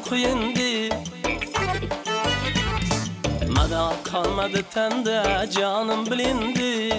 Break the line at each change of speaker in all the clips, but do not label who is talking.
kuyindi. Mada kalmadı tende canım bilindi.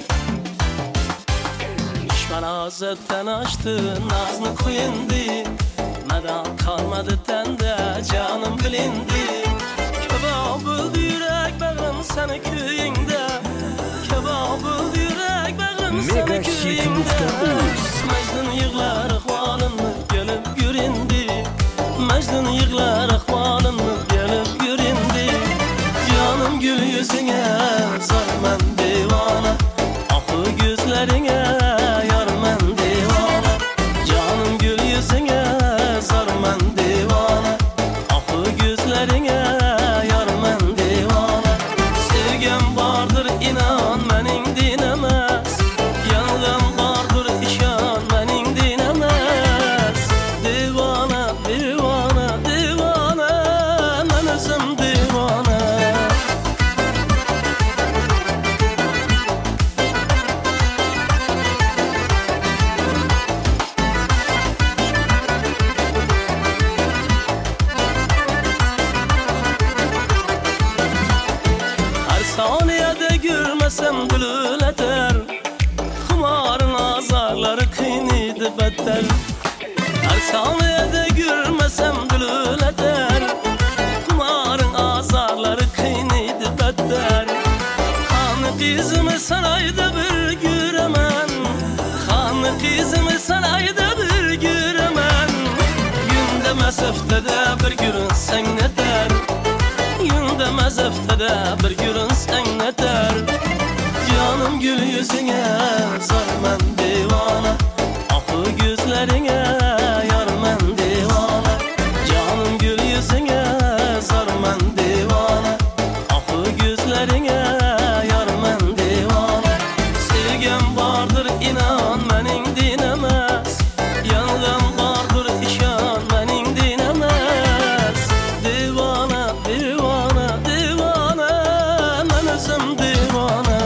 Düşman azetten açtı nazlı kuyindi. Mada kalmadı tende canım bilindi. Kebab oldu yürek bağım seni köyünde. Kebab oldu yürek bağım seni köyünde. Mecnun yığlar ahvalını gelip göründü. Mecnun yığlar ahvalını gelip göründü. Canım gül yüzüne zar men divana. Akı gözlerine yar men divana. Canım gül yüzüne zar men divana. Akı gözlerine yar men divana. Sevgim vardır inan menin dinemez. Yandım vardır işan menin dinemez. Divana divana divana men özüm divana. Saniyede gülmesem bülül eter. Kumarın azarları kıynıydı beter. Her saniyede gülmesem bülül eter. Kumarın azarları kıynıydı beter. Kanı kızımı sarayda bir göremen. Kanı kızımı sarayda bir göremen. Günde mesafede bir görün sen neter. Günde mezefte bir gülün sen neter. Canım gül yüzüne zar men divana. Akı gözlerine yar men divana. Canım gül yüzüne zar men divana. Akı gözlerine yar men divana. Sevgim vardır inan menin dinemez. Yandım vardır işan menin dinemez. Divana divana divana men özüm divana.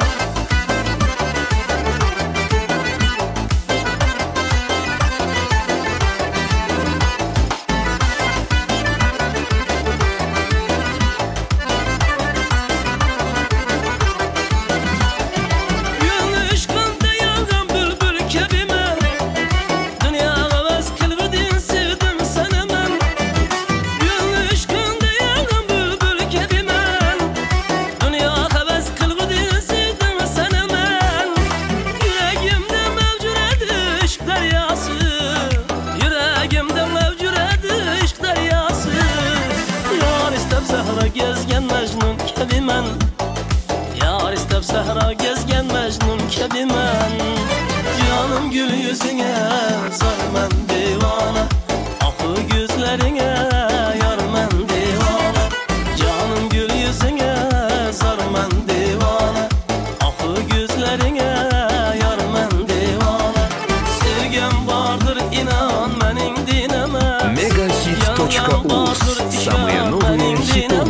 Gül ışkında yağan bülbül kebime. Dünya havas kılbidin sevdim seni men. Gül ışkında yağan bülbül kebime. Dünya havas kılbidin sevdim seni men. Yüreğimde mevcut aşk deryası. Yüreğimde mevcut aşk deryası. Yar istep sahra gezgen mecnun kebimen. Yar istep sahra gezgen mecnun kebimen. Canım gül yüzüne zar men divana. Akı gözlerine yar men divana. Canım gül yüzüne zar men divana. Akı gözlerine yar men divana. Sevgim vardır inan menin dinemez.
Megahit.uz. Самые новые хиты